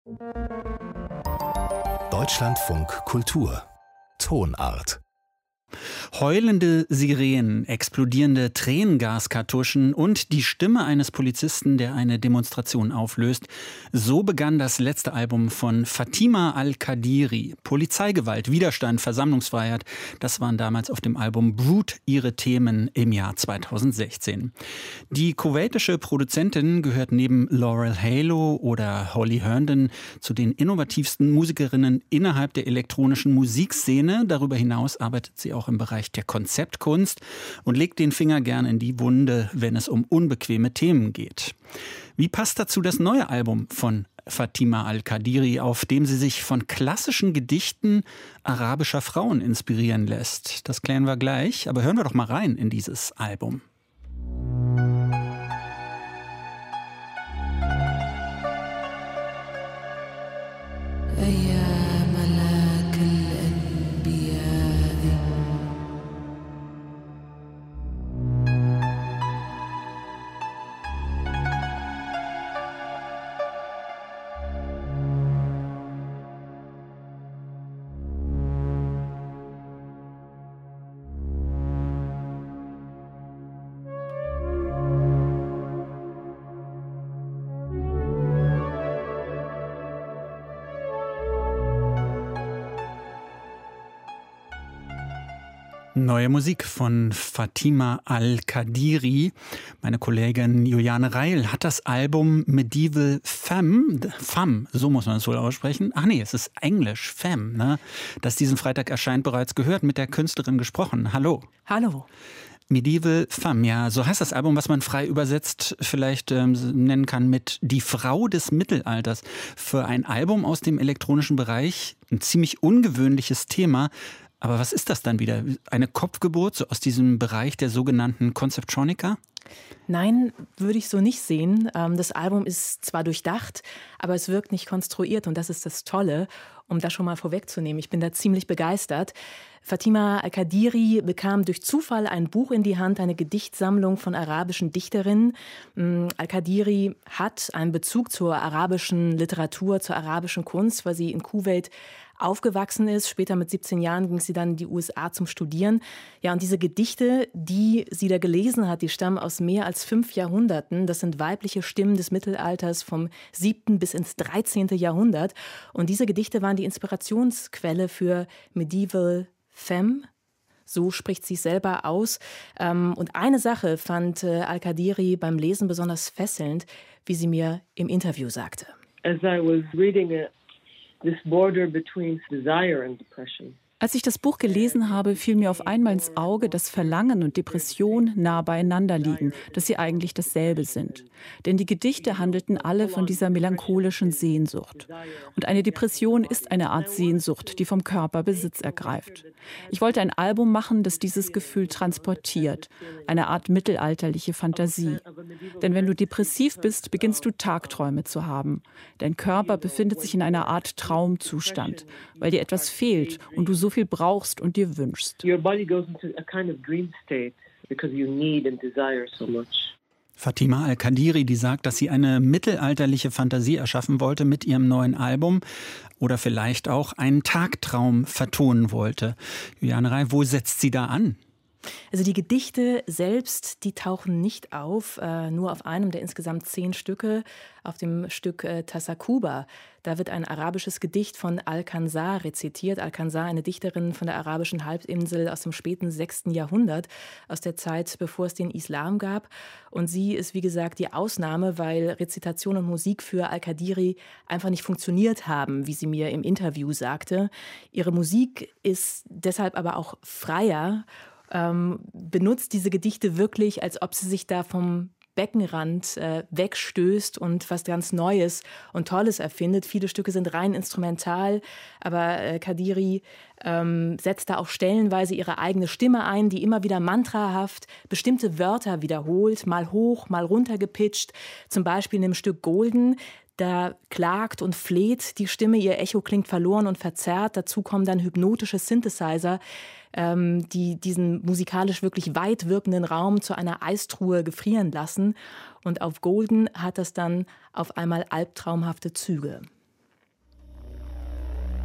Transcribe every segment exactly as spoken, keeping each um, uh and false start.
Deutschlandfunk Kultur Tonart. Heulende Sirenen, explodierende Tränengaskartuschen und die Stimme eines Polizisten, der eine Demonstration auflöst. So begann das letzte Album von Fatima Al-Qadiri. Polizeigewalt, Widerstand, Versammlungsfreiheit, das waren damals auf dem Album Brut ihre Themen im Jahr zweitausendsechzehn. Die kuwaitische Produzentin gehört neben Laurel Halo oder Holly Herndon zu den innovativsten Musikerinnen innerhalb der elektronischen Musikszene. Darüber hinaus arbeitet sie auch im Bereich der Konzeptkunst und legt den Finger gern in die Wunde, wenn es um unbequeme Themen geht. Wie passt dazu das neue Album von Fatima Al-Qadiri, auf dem sie sich von klassischen Gedichten arabischer Frauen inspirieren lässt? Das klären wir gleich, aber hören wir doch mal rein in dieses Album. Neue Musik von Fatima Al-Qadiri. Meine Kollegin Juliane Reil hat das Album Medieval Femme, Femme, so muss man es wohl aussprechen. Ach nee, es ist Englisch, Femme, ne? Das diesen Freitag erscheint, bereits gehört, mit der Künstlerin gesprochen. Hallo. Hallo. Medieval Femme, ja, so heißt das Album, was man frei übersetzt vielleicht ähm, nennen kann mit Die Frau des Mittelalters. Für ein Album aus dem elektronischen Bereich ein ziemlich ungewöhnliches Thema. Aber was ist das dann wieder? Eine Kopfgeburt so aus diesem Bereich der sogenannten Conceptronica? Nein, würde ich so nicht sehen. Das Album ist zwar durchdacht, aber es wirkt nicht konstruiert und das ist das Tolle, um das schon mal vorwegzunehmen. Ich bin da ziemlich begeistert. Fatima Al-Qadiri bekam durch Zufall ein Buch in die Hand, eine Gedichtsammlung von arabischen Dichterinnen. Al-Qadiri hat einen Bezug zur arabischen Literatur, zur arabischen Kunst, weil sie in Kuwait aufgewachsen ist. Später mit siebzehn Jahren ging sie dann in die U S A zum Studieren. Ja, und diese Gedichte, die sie da gelesen hat, die stammen aus mehr als fünf Jahrhunderten. Das sind weibliche Stimmen des Mittelalters vom siebten bis ins dreizehnten Jahrhundert. Und diese Gedichte waren die Inspirationsquelle für Medieval Femme. So spricht sie es selber aus. Und eine Sache fand Al-Qadiri beim Lesen besonders fesselnd, wie sie mir im Interview sagte. As I was reading it, this border between desire and depression. Als ich das Buch gelesen habe, fiel mir auf einmal ins Auge, dass Verlangen und Depression nah beieinander liegen, dass sie eigentlich dasselbe sind. Denn die Gedichte handelten alle von dieser melancholischen Sehnsucht. Und eine Depression ist eine Art Sehnsucht, die vom Körper Besitz ergreift. Ich wollte ein Album machen, das dieses Gefühl transportiert, eine Art mittelalterliche Fantasie. Denn wenn du depressiv bist, beginnst du Tagträume zu haben. Dein Körper befindet sich in einer Art Traumzustand, weil dir etwas fehlt und du so viel brauchst und dir wünschst. Your body goes into a kind of dream state because you need and desire so much. Fatima Al-Qadiri, die sagt, dass sie eine mittelalterliche Fantasie erschaffen wollte mit ihrem neuen Album oder vielleicht auch einen Tagtraum vertonen wollte. Juliane Reil, wo setzt sie da an? Also die Gedichte selbst, die tauchen nicht auf, äh, nur auf einem der insgesamt zehn Stücke, auf dem Stück äh, Tasakuba. Da wird ein arabisches Gedicht von Al-Kansa rezitiert. Al-Kansa, eine Dichterin von der arabischen Halbinsel aus dem späten sechsten Jahrhundert, aus der Zeit, bevor es den Islam gab. Und sie ist, wie gesagt, die Ausnahme, weil Rezitation und Musik für Al-Qadiri einfach nicht funktioniert haben, wie sie mir im Interview sagte. Ihre Musik ist deshalb aber auch freier, ähm, benutzt diese Gedichte wirklich, als ob sie sich da vom Beckenrand äh, wegstößt und was ganz Neues und Tolles erfindet. Viele Stücke sind rein instrumental, aber äh, Qadiri ähm, setzt da auch stellenweise ihre eigene Stimme ein, die immer wieder mantrahaft bestimmte Wörter wiederholt, mal hoch, mal runter gepitcht. Zum Beispiel in dem Stück Golden. Da klagt und fleht die Stimme, ihr Echo klingt verloren und verzerrt. Dazu kommen dann hypnotische Synthesizer, ähm, die diesen musikalisch wirklich weit wirkenden Raum zu einer Eistruhe gefrieren lassen. Und auf Golden hat das dann auf einmal albtraumhafte Züge.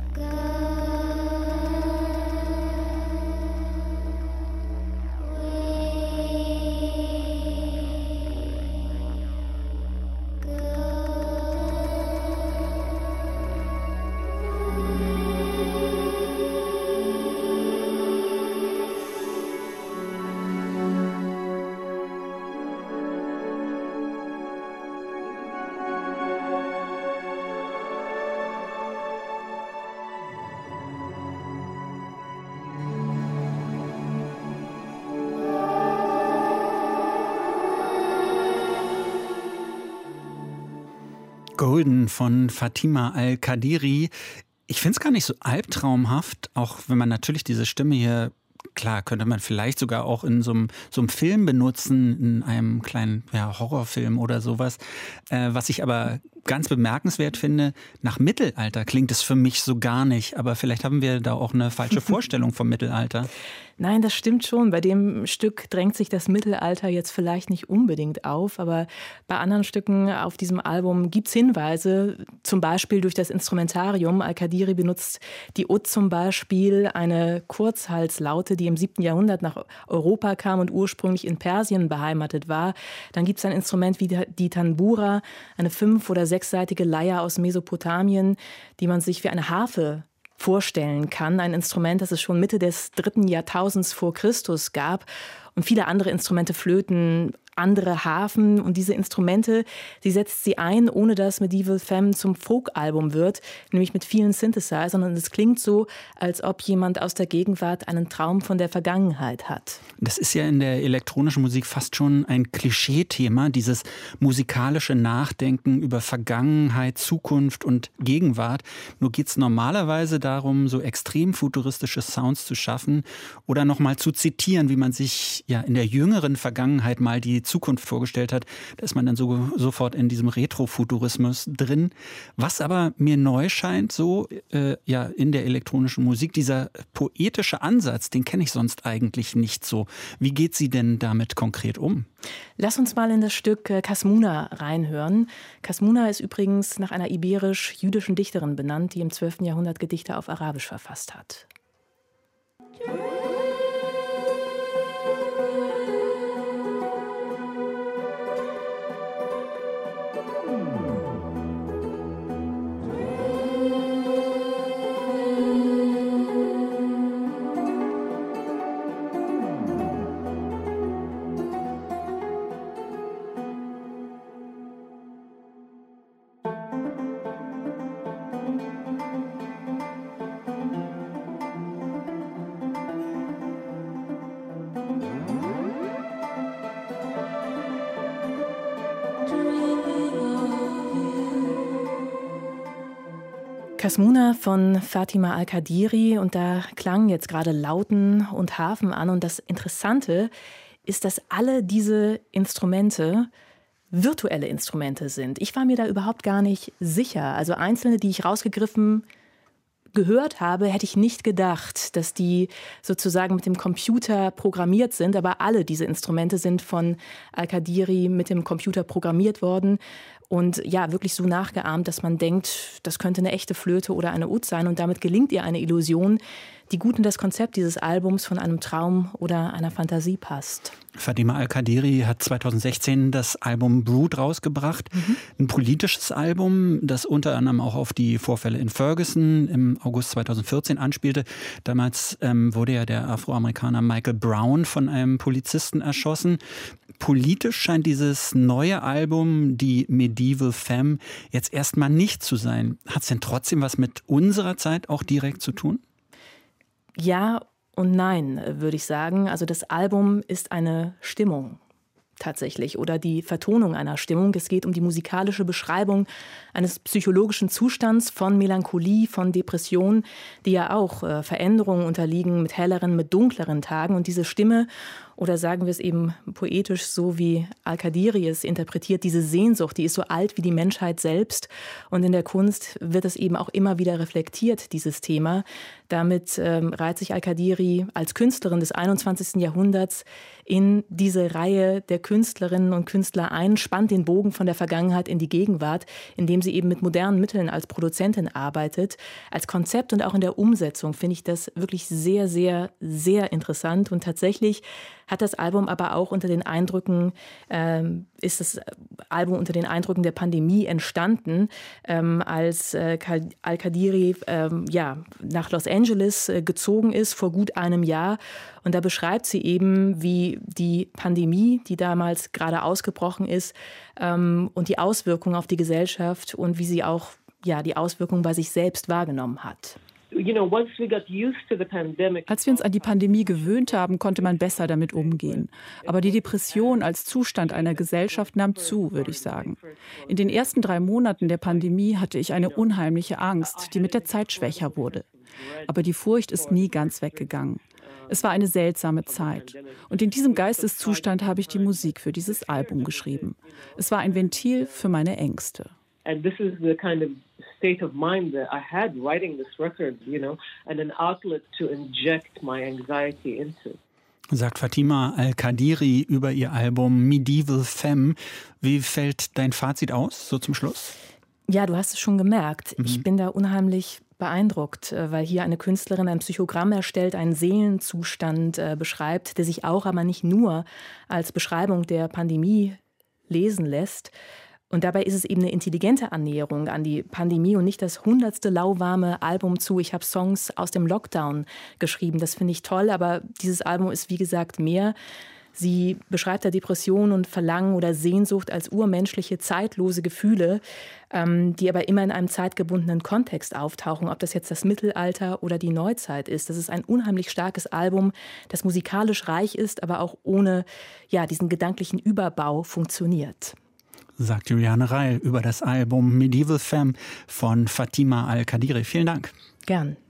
Golden von Fatima Al-Qadiri. Ich finde es gar nicht so albtraumhaft, auch wenn man natürlich diese Stimme hier, klar, könnte man vielleicht sogar auch in so einem, so einem Film benutzen, in einem kleinen ja, Horrorfilm oder sowas. Äh, was ich aber ganz bemerkenswert finde, nach Mittelalter klingt es für mich so gar nicht, aber vielleicht haben wir da auch eine falsche Vorstellung vom Mittelalter. Nein, das stimmt schon. Bei dem Stück drängt sich das Mittelalter jetzt vielleicht nicht unbedingt auf, aber bei anderen Stücken auf diesem Album gibt es Hinweise, zum Beispiel durch das Instrumentarium. Al-Qadiri benutzt die Ud zum Beispiel, eine Kurzhalslaute, die im siebten Jahrhundert nach Europa kam und ursprünglich in Persien beheimatet war. Dann gibt es ein Instrument wie die Tanbura, eine fünf- oder sechsseitige Leier aus Mesopotamien, die man sich wie eine Harfe vorstellen kann. Ein Instrument, das es schon Mitte des dritten Jahrtausends vor Christus gab. Und viele andere Instrumente, Flöten, andere Harfen. Und diese Instrumente, sie setzt sie ein, ohne dass Medieval Femme zum Folk-Album wird, nämlich mit vielen Synthesizern. Und es klingt so, als ob jemand aus der Gegenwart einen Traum von der Vergangenheit hat. Das ist ja in der elektronischen Musik fast schon ein Klischeethema, dieses musikalische Nachdenken über Vergangenheit, Zukunft und Gegenwart. Nur geht es normalerweise darum, so extrem futuristische Sounds zu schaffen oder nochmal zu zitieren, wie man sich ja in der jüngeren Vergangenheit mal die Zukunft vorgestellt hat. Da ist man dann so, sofort in diesem Retrofuturismus drin. Was aber mir neu scheint, so äh, ja in der elektronischen Musik, dieser poetische Ansatz, den kenne ich sonst eigentlich nicht so. Wie geht sie denn damit konkret um? Lass uns mal in das Stück Kasmuna reinhören. Kasmuna ist übrigens nach einer iberisch-jüdischen Dichterin benannt, die im zwölften Jahrhundert Gedichte auf Arabisch verfasst hat. Kasmuna von Fatima Al-Qadiri, und da klangen jetzt gerade Lauten und Harfen an. Und das Interessante ist, dass alle diese Instrumente virtuelle Instrumente sind. Ich war mir da überhaupt gar nicht sicher. Also einzelne, die ich rausgegriffen gehört habe, hätte ich nicht gedacht, dass die sozusagen mit dem Computer programmiert sind. Aber alle diese Instrumente sind von Al-Qadiri mit dem Computer programmiert worden. Und ja, wirklich so nachgeahmt, dass man denkt, das könnte eine echte Flöte oder eine Ud sein. Und damit gelingt ihr eine Illusion, die gut in das Konzept dieses Albums von einem Traum oder einer Fantasie passt. Fatima Al-Qadiri hat zweitausendsechzehn das Album Brood rausgebracht. Mhm. Ein politisches Album, das unter anderem auch auf die Vorfälle in Ferguson im August zweitausendvierzehn anspielte. Damals ähm, wurde ja der Afroamerikaner Michael Brown von einem Polizisten erschossen. Politisch scheint dieses neue Album, die Medieval Femme, jetzt erstmal nicht zu sein. Hat es denn trotzdem was mit unserer Zeit auch direkt zu tun? Ja und nein, würde ich sagen. Also das Album ist eine Stimmung tatsächlich oder die Vertonung einer Stimmung. Es geht um die musikalische Beschreibung eines psychologischen Zustands von Melancholie, von Depression, die ja auch äh, Veränderungen unterliegen mit helleren, mit dunkleren Tagen. Und diese Stimme Oder sagen wir es eben poetisch, so wie Al-Qadiri es interpretiert, diese Sehnsucht, die ist so alt wie die Menschheit selbst. Und in der Kunst wird es eben auch immer wieder reflektiert, dieses Thema. Damit ähm, reiht sich Al-Qadiri als Künstlerin des einundzwanzigsten Jahrhunderts in diese Reihe der Künstlerinnen und Künstler ein, spannt den Bogen von der Vergangenheit in die Gegenwart, indem sie eben mit modernen Mitteln als Produzentin arbeitet. Als Konzept und auch in der Umsetzung finde ich das wirklich sehr, sehr, sehr interessant. Und tatsächlich hat das Album aber auch unter den Eindrücken, ähm, ist das Album unter den Eindrücken der Pandemie entstanden, ähm, als äh, Al-Qadiri ähm, ja, nach Los Angeles äh, gezogen ist vor gut einem Jahr. Und da beschreibt sie eben, wie die Pandemie, die damals gerade ausgebrochen ist, ähm, und die Auswirkungen auf die Gesellschaft und wie sie auch ja, die Auswirkungen bei sich selbst wahrgenommen hat. Als wir uns an die Pandemie gewöhnt haben, konnte man besser damit umgehen. Aber die Depression als Zustand einer Gesellschaft nahm zu, würde ich sagen. In den ersten drei Monaten der Pandemie hatte ich eine unheimliche Angst, die mit der Zeit schwächer wurde. Aber die Furcht ist nie ganz weggegangen. Es war eine seltsame Zeit. Und in diesem Geisteszustand habe ich die Musik für dieses Album geschrieben. Es war ein Ventil für meine Ängste. And this is the kind of state of mind that I had writing this record, you know, and an outlet to inject my anxiety into. Sagt Fatima Al-Qadiri über ihr Album Medieval Femme. Wie fällt dein Fazit aus, so zum Schluss? Ja, du hast es schon gemerkt. Mhm. Ich bin da unheimlich beeindruckt, weil hier eine Künstlerin ein Psychogramm erstellt, einen Seelenzustand äh, beschreibt, der sich auch aber nicht nur als Beschreibung der Pandemie lesen lässt. Und dabei ist es eben eine intelligente Annäherung an die Pandemie und nicht das hundertste lauwarme Album zu. Ich habe Songs aus dem Lockdown geschrieben, das finde ich toll, aber dieses Album ist wie gesagt mehr. Sie beschreibt da Depression und Verlangen oder Sehnsucht als urmenschliche, zeitlose Gefühle, ähm, die aber immer in einem zeitgebundenen Kontext auftauchen, ob das jetzt das Mittelalter oder die Neuzeit ist. Das ist ein unheimlich starkes Album, das musikalisch reich ist, aber auch ohne ja, diesen gedanklichen Überbau funktioniert. Sagt Juliane Reil über das Album Medieval Femme von Fatima Al-Qadiri. Vielen Dank. Gern.